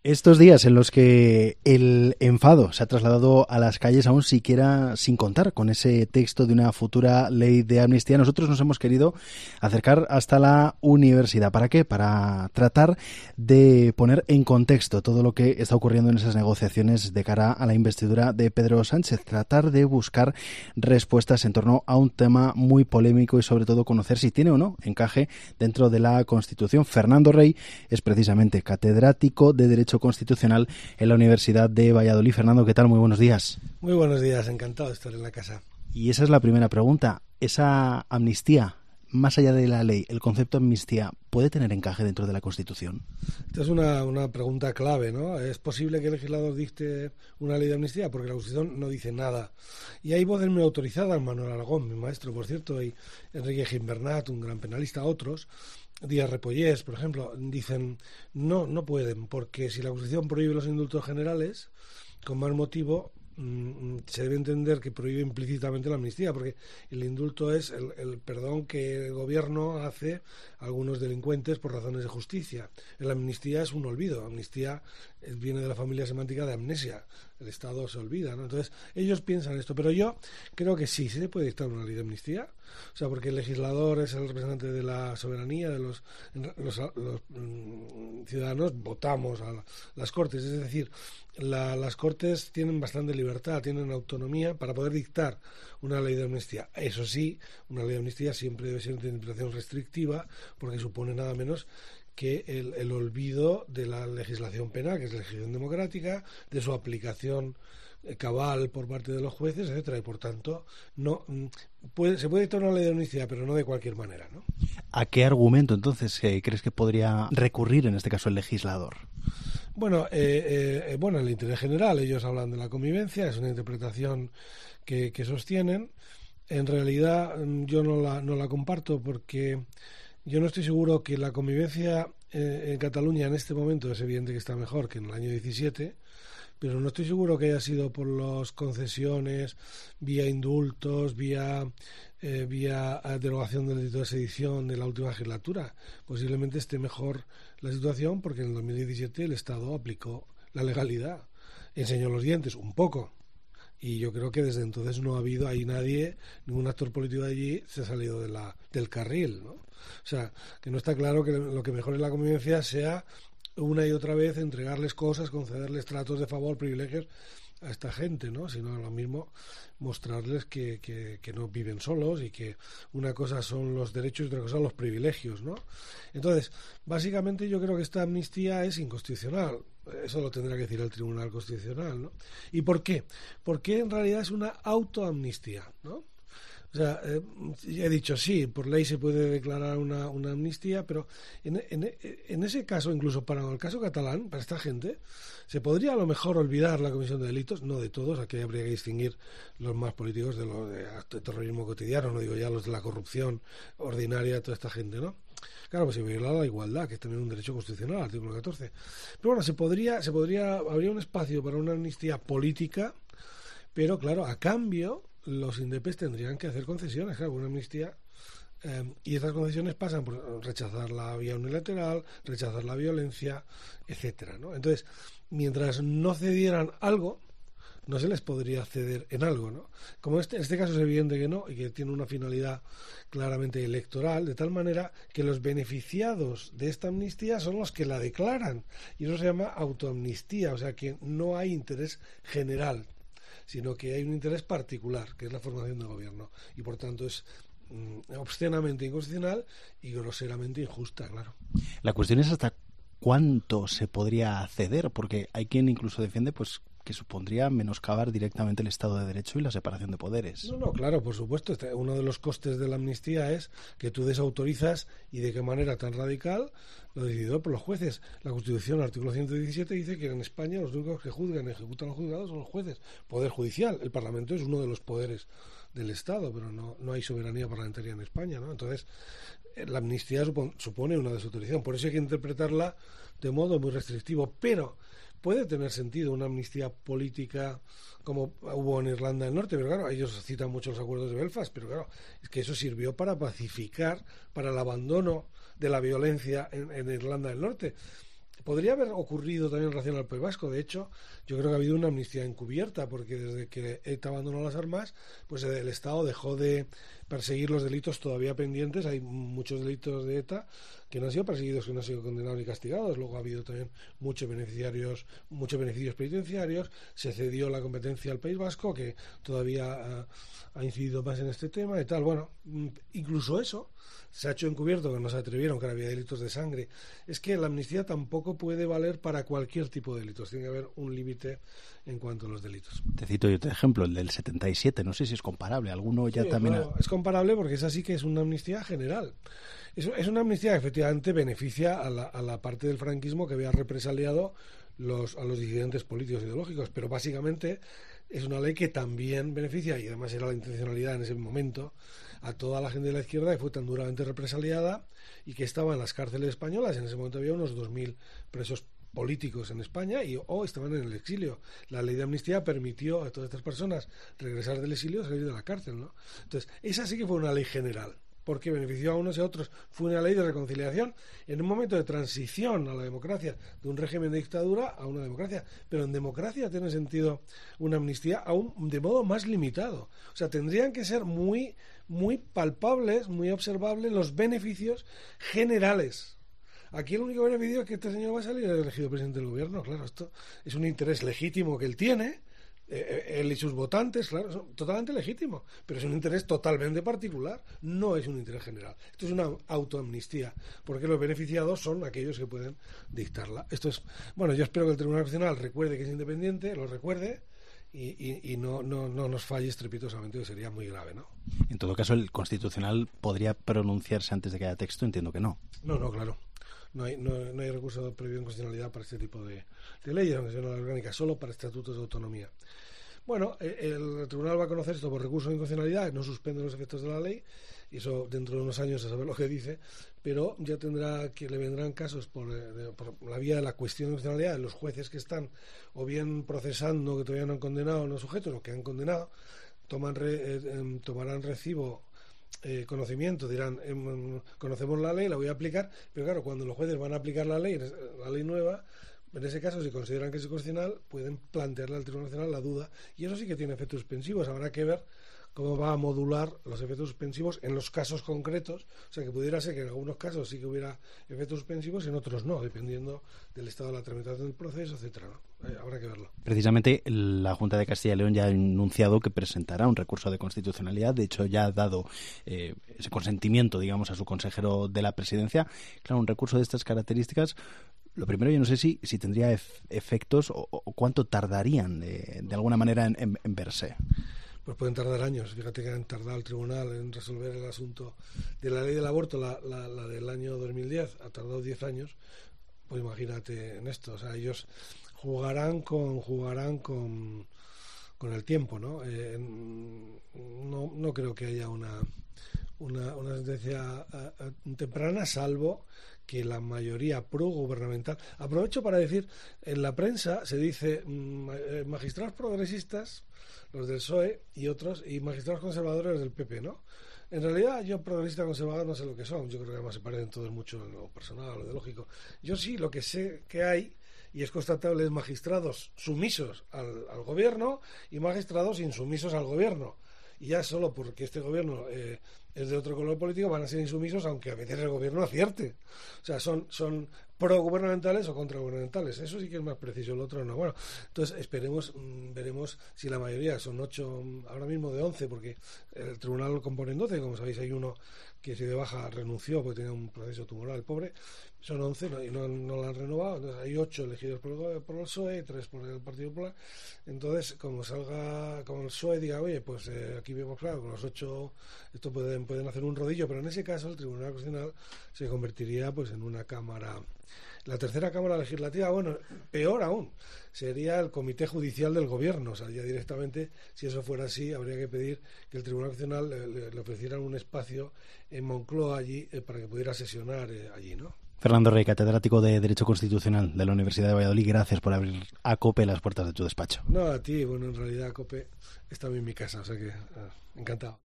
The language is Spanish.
Estos días en los que el enfado se ha trasladado a las calles aún siquiera sin contar con ese texto de una futura ley de amnistía, nosotros nos hemos querido acercar hasta la universidad. ¿Para qué? Para tratar de poner en contexto todo lo que está ocurriendo en esas negociaciones de cara a la investidura de Pedro Sánchez. Tratar de buscar respuestas en torno a un tema muy polémico y sobre todo conocer si tiene o no encaje dentro de la Constitución. Fernando Rey es precisamente catedrático de Derecho Constitucional en la Universidad de Valladolid. Fernando, ¿qué tal? Muy buenos días. Muy buenos días, encantado de estar en la casa. Y esa es la primera pregunta. ¿Esa amnistía, más allá de la ley, el concepto de amnistía, puede tener encaje dentro de la Constitución? Esta es una pregunta clave, ¿no? ¿Es posible que el legislador dicte una ley de amnistía? Porque la Constitución no dice nada. Y hay voces muy autorizadas, Manuel Aragón, mi maestro, por cierto, y Enrique Gimbernat, un gran penalista, otros, Díaz Repollés, por ejemplo, dicen no pueden, porque si la Constitución prohíbe los indultos generales, con más motivo se debe entender que prohíbe implícitamente la amnistía, porque el indulto es el perdón que el gobierno hace a algunos delincuentes por razones de justicia. La amnistía es un olvido. Amnistía viene de la familia semántica de amnesia. El Estado se olvida, ¿no? Entonces, ellos piensan esto, pero yo creo que sí se puede dictar una ley de amnistía. O sea, porque el legislador es el representante de la soberanía, de los ciudadanos votamos a las Cortes, es decir, las Cortes tienen bastante libertad, tienen autonomía para poder dictar una ley de amnistía. Eso sí, una ley de amnistía siempre debe ser de interpretación restrictiva, porque supone nada menos que el olvido de la legislación penal, que es la legislación democrática, de su aplicación cabal por parte de los jueces, etcétera, y por tanto se puede dictar una ley de amnistía, pero no de cualquier manera, ¿no? ¿A qué argumento entonces crees que podría recurrir en este caso el legislador? Bueno, el interés general, ellos hablan de la convivencia, es una interpretación que sostienen. En realidad yo no la comparto, porque yo no estoy seguro que la convivencia en Cataluña en este momento es evidente que está mejor que en el año 17, pero no estoy seguro que haya sido por las concesiones, vía indultos, vía derogación del delito de sedición de la última legislatura. Posiblemente esté mejor la situación porque en el 2017 el Estado aplicó la legalidad, enseñó los dientes un poco. Y yo creo que desde entonces no ha habido ahí nadie, ningún actor político de allí se ha salido del carril, ¿no? O sea, que no está claro que lo que mejor en la convivencia sea una y otra vez entregarles cosas, concederles tratos de favor, privilegios a esta gente, ¿no? Sino lo mismo mostrarles que no viven solos y que una cosa son los derechos y otra cosa los privilegios, ¿no? Entonces, básicamente yo creo que esta amnistía es inconstitucional. Eso lo tendrá que decir el Tribunal Constitucional, ¿no? ¿Y por qué? Porque en realidad es una autoamnistía, ¿no? O sea, he dicho sí, por ley se puede declarar una amnistía, pero en ese caso, incluso para el caso catalán, para esta gente, se podría a lo mejor olvidar la comisión de delitos, no de todos, aquí habría que distinguir los más políticos de los de terrorismo cotidiano, no digo ya los de la corrupción ordinaria, toda esta gente, ¿no? Claro, pues se viola la igualdad, que es también un derecho constitucional, artículo 14. Pero bueno, habría un espacio para una amnistía política, pero claro, a cambio los indepes tendrían que hacer concesiones, claro, una amnistía, y esas concesiones pasan por rechazar la vía unilateral, rechazar la violencia, etcétera, ¿no? Entonces, mientras no cedieran algo, no se les podría ceder en algo, ¿no? Como en este caso es evidente que no, y que tiene una finalidad claramente electoral, de tal manera que los beneficiados de esta amnistía son los que la declaran, y eso se llama autoamnistía, o sea que no hay interés general, sino que hay un interés particular, que es la formación del gobierno, y por tanto es obscenamente inconstitucional y groseramente injusta, claro. La cuestión es hasta cuánto se podría ceder, porque hay quien incluso defiende pues que supondría menoscabar directamente el Estado de Derecho y la separación de poderes. No, claro, por supuesto. Uno de los costes de la amnistía es que tú desautorizas, y de qué manera tan radical, lo decidido por los jueces. La Constitución, artículo 117, dice que en España los únicos que juzgan y ejecutan los juzgados son los jueces. Poder judicial. El Parlamento es uno de los poderes del Estado, pero no hay soberanía parlamentaria en España, ¿no? Entonces, la amnistía supone una desautorización. Por eso hay que interpretarla de modo muy restrictivo, pero puede tener sentido una amnistía política como hubo en Irlanda del Norte, pero claro, ellos citan mucho los acuerdos de Belfast, pero claro, es que eso sirvió para pacificar, para el abandono de la violencia en Irlanda del Norte. Podría haber ocurrido también en relación al País Vasco. De hecho, yo creo que ha habido una amnistía encubierta, porque desde que ETA abandonó las armas, pues el Estado dejó de perseguir los delitos todavía pendientes. Hay muchos delitos de ETA que no han sido perseguidos, que no han sido condenados ni castigados. Luego ha habido también muchos beneficios penitenciarios. Se cedió la competencia al País Vasco, que todavía ha incidido más en este tema y tal. Bueno, incluso eso se ha hecho encubierto, que no se atrevieron, que había delitos de sangre. Es que la amnistía tampoco puede valer para cualquier tipo de delitos. Tiene que haber un límite en cuanto a los delitos. Te cito yo otro ejemplo, el del 77. No sé si es comparable. Alguno ya también... Claro, es comparable porque esa sí que es una amnistía general. Es una amnistía que efectivamente beneficia a la parte del franquismo que había represaliado a los disidentes políticos e ideológicos, pero básicamente es una ley que también beneficia, y además era la intencionalidad en ese momento, a toda la gente de la izquierda que fue tan duramente represaliada y que estaba en las cárceles españolas. En ese momento había unos 2.000 presos políticos en España o estaban en el exilio. La ley de amnistía permitió a todas estas personas regresar del exilio y salir de la cárcel, ¿no? Entonces, esa sí que fue una ley general, porque benefició a unos y a otros. Fue una ley de reconciliación en un momento de transición a la democracia, de un régimen de dictadura a una democracia. Pero en democracia tiene sentido una amnistía aún de modo más limitado. O sea, tendrían que ser muy, muy palpables, muy observables los beneficios generales. Aquí el único beneficio es que este señor va a salir elegido presidente del gobierno. Claro, esto es un interés legítimo que él tiene. Él y sus votantes, claro, son totalmente legítimos, pero es un interés totalmente particular, no es un interés general. Esto es una autoamnistía, porque los beneficiados son aquellos que pueden dictarla. Esto es, bueno, yo espero que el Tribunal Constitucional recuerde que es independiente, lo recuerde y no nos falle estrepitosamente, que sería muy grave, ¿no? En todo caso, el Constitucional podría pronunciarse antes de que haya texto, entiendo que no. No, claro. No hay recurso previo en constitucionalidad para este tipo de leyes, aunque sea una orgánica, solo para estatutos de autonomía. Bueno, el tribunal va a conocer esto por recurso de inconstitucionalidad, no suspende los efectos de la ley, y eso dentro de unos años a saber lo que dice, pero ya le vendrán casos por la vía de la cuestión de constitucionalidad de los jueces que están o bien procesando, que todavía no han condenado a los sujetos, los que han condenado, tomarán recibo, conocimiento, dirán, conocemos la ley, la voy a aplicar, pero claro, cuando los jueces van a aplicar la ley nueva, en ese caso, si consideran que es constitucional, pueden plantearle al Tribunal Nacional la duda, y eso sí que tiene efectos suspensivos. Habrá que ver cómo va a modular los efectos suspensivos en los casos concretos. O sea, que pudiera ser que en algunos casos sí que hubiera efectos suspensivos y en otros no, dependiendo del estado de la tramitación del proceso, etcétera, ¿no? Habrá que verlo. Precisamente la Junta de Castilla y León ya ha anunciado que presentará un recurso de constitucionalidad. De hecho, ya ha dado ese consentimiento, digamos, a su consejero de la presidencia. Claro, un recurso de estas características, lo primero, yo no sé si tendría efectos o cuánto tardarían de alguna manera en verse. Pues pueden tardar años. Fíjate que han tardado el tribunal en resolver el asunto de la ley del aborto, la del año 2010, ha tardado 10 años. Pues imagínate en esto, o sea, ellos jugarán con el tiempo, ¿no? No creo que haya una sentencia temprana, salvo que la mayoría pro-gubernamental. Aprovecho para decir, en la prensa se dice magistrados progresistas, los del PSOE y otros, y magistrados conservadores del PP, ¿no? En realidad, yo progresista conservador no sé lo que son. Yo creo que además se parecen todos mucho en lo personal, en lo ideológico. Yo sí, lo que sé que hay, y es constatable, es magistrados sumisos al gobierno y magistrados insumisos al gobierno. Y ya solo porque este gobierno es de otro color político van a ser insumisos, aunque a veces el gobierno acierte. O sea, son pro-gubernamentales o contra-gubernamentales. Eso sí que es más preciso, el otro no. Bueno, entonces veremos si la mayoría son 8, ahora mismo de 11, porque el tribunal lo componen 12, como sabéis hay uno que se de baja renunció porque tenía un proceso tumoral, pobre. Son 11 y no lo han renovado. Entonces hay 8 elegidos por el PSOE, 3 por el Partido Popular. Entonces, como el PSOE diga, oye, pues aquí vemos claro, con los 8 esto pueden hacer un rodillo, pero en ese caso el Tribunal Constitucional se convertiría pues en una cámara, la tercera cámara legislativa. Bueno, peor aún, sería el Comité Judicial del Gobierno. O sea, ya directamente, si eso fuera así, habría que pedir que el Tribunal Constitucional le ofrecieran un espacio en Moncloa allí para que pudiera sesionar allí, ¿no? Fernando Rey, catedrático de Derecho Constitucional de la Universidad de Valladolid, gracias por abrir a COPE las puertas de tu despacho. No, a ti, bueno, en realidad COPE está en mi casa, o sea que encantado.